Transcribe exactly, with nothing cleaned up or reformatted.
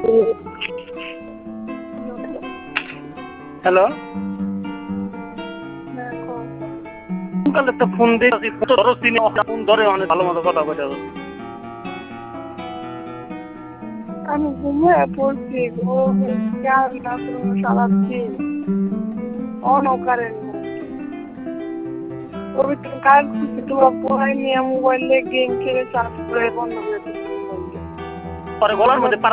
Hello, কাল একটা phone দিয়ে ফোন ধরে অনেক ভালো মতো কথা বলে। আমি ঘুমিয়ে পড়ছি গো, খেয়াল না করুন সারাচ্ছি অনকারেন্ট পবিত্র কাজ করছি, তোমরা পড়াই নিয়ে মোবাইলে গেম খেলে চার্জ করে বন্ধ করে দিচ্ছি। পরে গলার মধ্যে